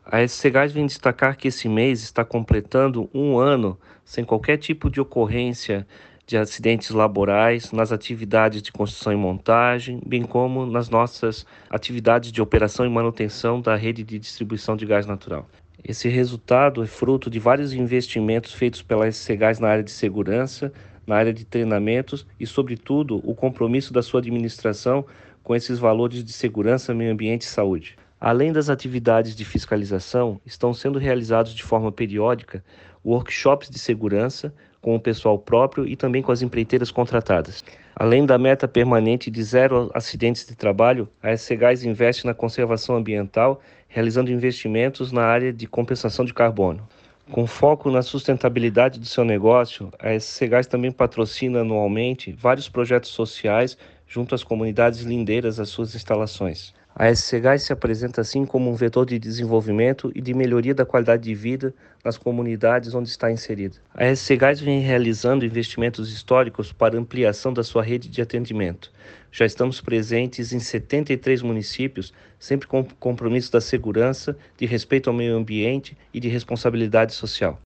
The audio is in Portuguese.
A SC Gás vem destacar que esse mês está completando um ano sem qualquer tipo de ocorrência de acidentes laborais nas atividades de construção e montagem, bem como nas nossas atividades de operação e manutenção da rede de distribuição de gás natural. Esse resultado é fruto de vários investimentos feitos pela SC Gás na área de segurança, na área de treinamentos e, sobretudo, o compromisso da sua administração com esses valores de segurança, meio ambiente e saúde. Além das atividades de fiscalização, estão sendo realizados de forma periódica workshops de segurança com o pessoal próprio e também com as empreiteiras contratadas. Além da meta permanente de zero acidentes de trabalho, a SC Gás investe na conservação ambiental, realizando investimentos na área de compensação de carbono. Com foco na sustentabilidade do seu negócio, a SC Gás também patrocina anualmente vários projetos sociais junto às comunidades lindeiras às suas instalações. A SC Gás se apresenta assim como um vetor de desenvolvimento e de melhoria da qualidade de vida nas comunidades onde está inserida. A SC Gás vem realizando investimentos históricos para ampliação da sua rede de atendimento. Já estamos presentes em 73 municípios, sempre com o compromisso da segurança, de respeito ao meio ambiente e de responsabilidade social.